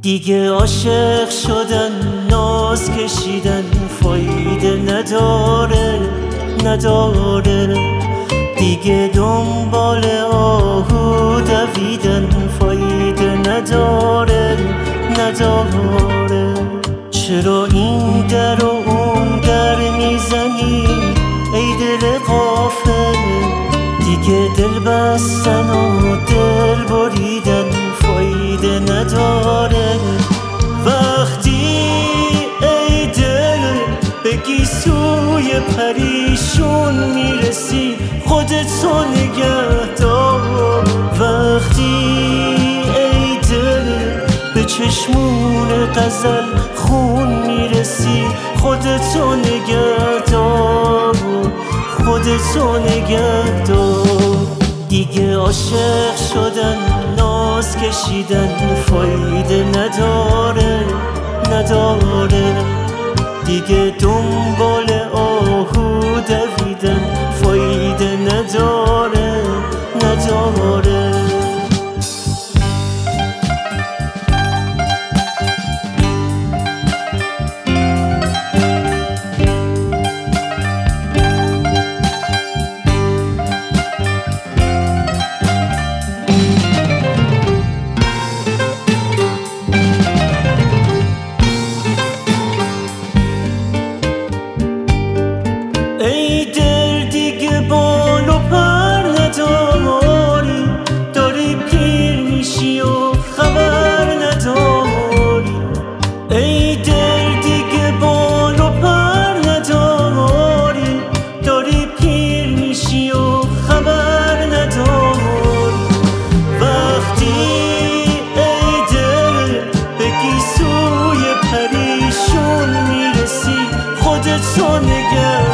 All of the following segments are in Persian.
دیگه عاشق شدن ناز کشیدن فایده نداره دیگه دنبال آهو دویدن فایده نداره چرا این در و اون در میزنی ای دل غافل دیگه دل بستن و دل بریدن فایده نداره وقتی ای دل به گیسوی پریشون میرسی خودتو نگه دار وقتی ای دل به چشمون غزل خون میرسی خودتو نگه دار دیگه عاشق شدن ناز کشیدن فایده نداره دیگه دنبال آهو دویدن فایده نداره ای دل دیگه بال و پر نداری داری پیر میشی و خبر نداری ای دل دیگه بال و پر نداری داری پیر میشی و خبر نداری وقتی ای دل به گیسوی پریشون میرسی خودتو نگه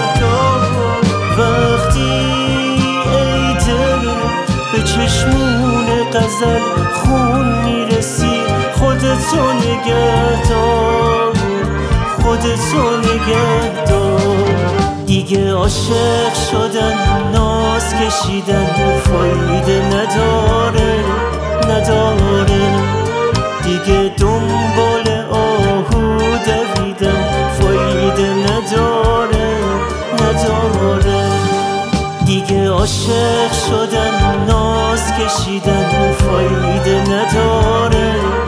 وقتی ای دل به چشمون غزل خون میرسی خودتو نگه دار دیگه عاشق شدن ناز کشیدن فایده نداره دیگه دنبال آهو دویدن فایده نداره دیگه عاشق شدن ناز کشیدن فایده نداره